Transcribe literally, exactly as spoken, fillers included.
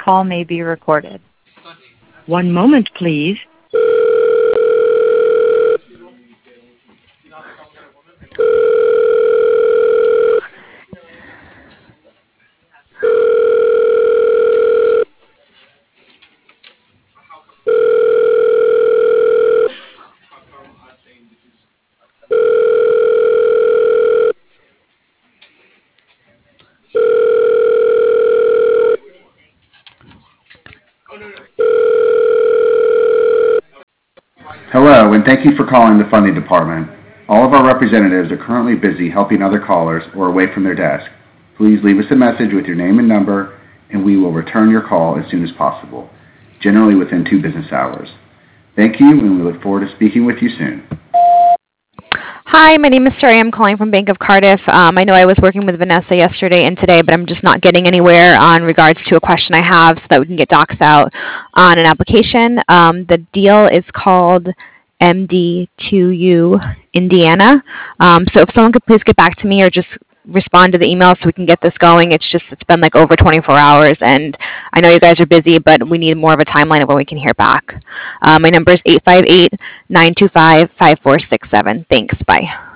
call may be recorded. One moment, please. Hello, and thank you for calling the funding department. All of our representatives are currently busy helping other callers or away from their desk. Please leave us a message with your name and number, and we will return your call as soon as possible, generally within two business hours. Thank you, and we look forward to speaking with you soon. Hi, my name is Sherry. I'm calling from Bank of Cardiff. Um, I know I was working with Vanessa yesterday and today, but I'm just not getting anywhere on regards to a question I have so that we can get docs out on an application. Um, the deal is called M D two U Indiana. Um, so if someone could please get back to me or just respond to the email so we can get this going. It's just, it's been like over twenty-four hours, and I know you guys are busy, but we need more of a timeline of when we can hear back. Uh, my number is eight five eight, nine two five, five four six seven. Thanks. Bye.